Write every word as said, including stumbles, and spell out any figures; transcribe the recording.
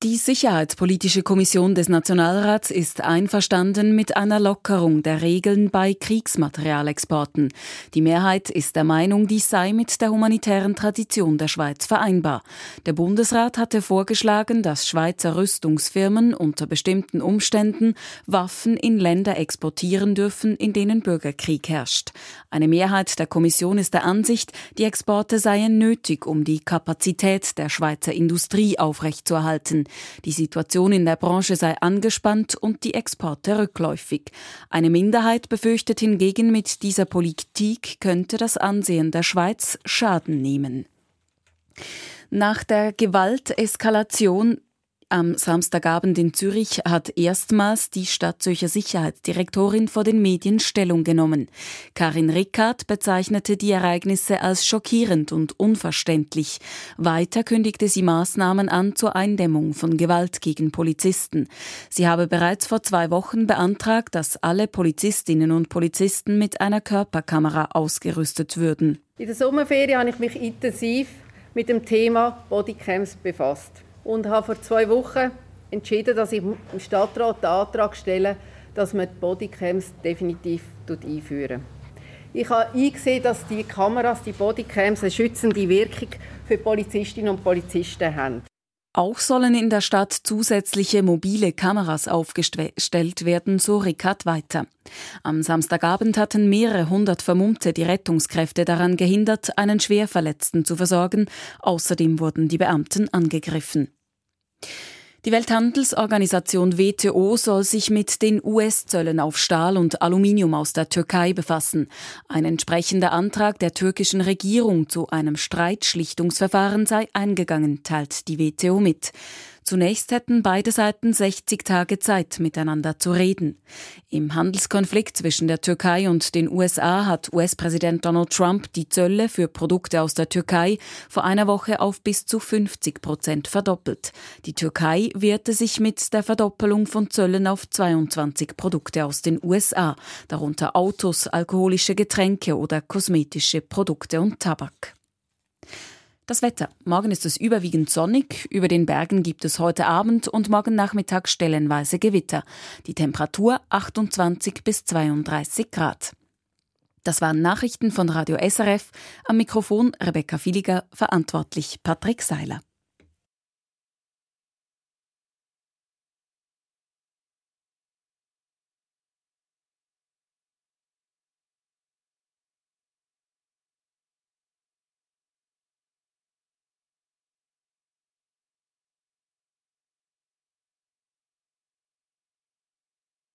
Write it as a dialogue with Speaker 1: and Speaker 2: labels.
Speaker 1: Die Sicherheitspolitische Kommission des Nationalrats ist einverstanden mit einer Lockerung der Regeln bei Kriegsmaterialexporten. Die Mehrheit ist der Meinung, dies sei mit der humanitären Tradition der Schweiz vereinbar. Der Bundesrat hatte vorgeschlagen, dass Schweizer Rüstungsfirmen unter bestimmten Umständen Waffen in Länder exportieren dürfen, in denen Bürgerkrieg herrscht. Eine Mehrheit der Kommission ist der Ansicht, die Exporte seien nötig, um die Kapazität der Schweizer Industrie aufrechtzuerhalten. Die Situation in der Branche sei angespannt und die Exporte rückläufig. Eine Minderheit befürchtet hingegen, mit dieser Politik könnte das Ansehen der Schweiz Schaden nehmen. Nach der Gewalteskalation am Samstagabend in Zürich hat erstmals die Stadtzürcher Sicherheitsdirektorin vor den Medien Stellung genommen. Karin Rickard bezeichnete die Ereignisse als schockierend und unverständlich. Weiter kündigte sie Maßnahmen an zur Eindämmung von Gewalt gegen Polizisten. Sie habe bereits vor zwei Wochen beantragt, dass alle Polizistinnen und Polizisten mit einer Körperkamera ausgerüstet würden.
Speaker 2: In der Sommerferien habe ich mich intensiv mit dem Thema Bodycams befasst. Und habe vor zwei Wochen entschieden, dass ich im Stadtrat den Antrag stelle, dass man die Bodycams definitiv einführen. Ich habe eingesehen, dass die Kameras, die Bodycams, eine schützende Wirkung für Polizistinnen und Polizisten haben.
Speaker 1: Auch sollen in der Stadt zusätzliche mobile Kameras aufgestellt werden, so Rickard weiter. Am Samstagabend hatten mehrere hundert Vermummte die Rettungskräfte daran gehindert, einen Schwerverletzten zu versorgen. Außerdem wurden die Beamten angegriffen. Die Welthandelsorganisation W T O soll sich mit den U S-Zöllen auf Stahl und Aluminium aus der Türkei befassen. Ein entsprechender Antrag der türkischen Regierung zu einem Streitschlichtungsverfahren sei eingegangen, teilt die W T O mit. Zunächst hätten beide Seiten sechzig Tage Zeit, miteinander zu reden. Im Handelskonflikt zwischen der Türkei und den U S A hat U S-Präsident Donald Trump die Zölle für Produkte aus der Türkei vor einer Woche auf bis zu fünfzig Prozent verdoppelt. Die Türkei wehrte sich mit der Verdoppelung von Zöllen auf zweiundzwanzig Produkte aus den U S A, darunter Autos, alkoholische Getränke oder kosmetische Produkte und Tabak. Das Wetter. Morgen ist es überwiegend sonnig. Über den Bergen gibt es heute Abend und morgen Nachmittag stellenweise Gewitter. Die Temperatur achtundzwanzig bis zweiunddreißig Grad. Das waren Nachrichten von Radio S R F. Am Mikrofon Rebecca Filiger, verantwortlich Patrick Seiler.